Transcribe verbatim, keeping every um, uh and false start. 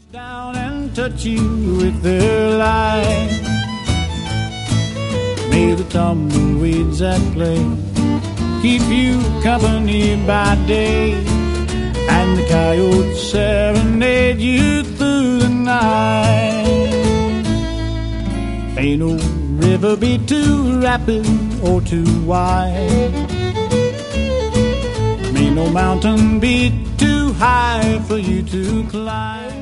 Down and touch you with their light. May the tumbleweeds at play keep you company by day, and the coyotes serenade you through the night. May no river be too rapid or too wide. May no mountain be too high for you to climb.